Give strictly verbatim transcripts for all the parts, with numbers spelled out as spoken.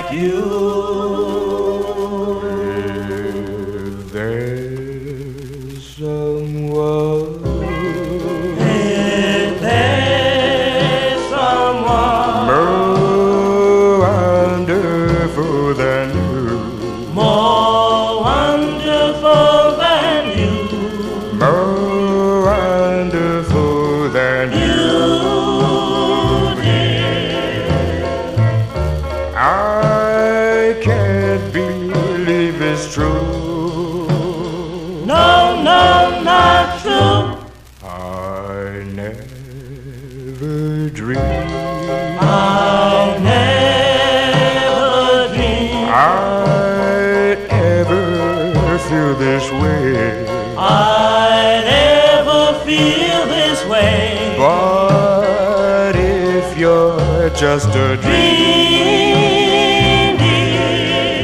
like you. If there's someone, If there's someone more wonderful than you, more wonderful than you, more wonderful than you, I can't believe it's true. no, no, not true. I never dreamed I never dreamed I'd ever feel this way. I'd ever feel this way. But if you're just a dream, Dream, dear,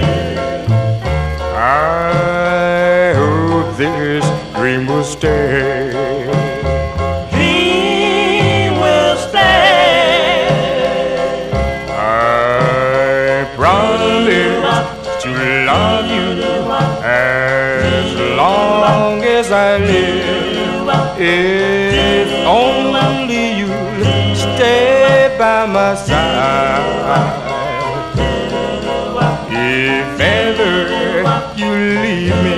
I hope this dream will stay. dream will stay. I promise to love you as long as I live. If only you'll stay by my side. If ever you leave me,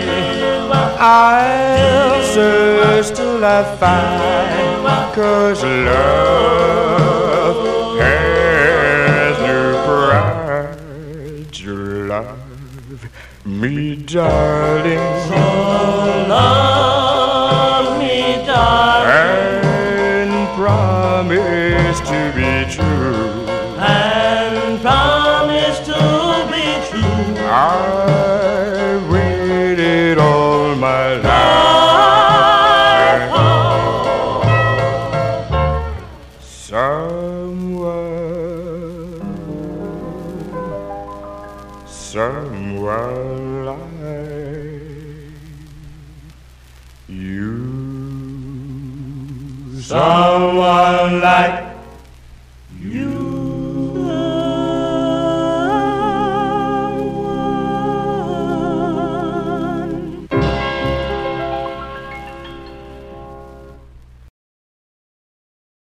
I'll search till I find, 'cause love has no pride. You love me, darling, So love me, darling, and promise to be true. and promise to be true. I waited all my life. Someone, someone like you. Someone like you.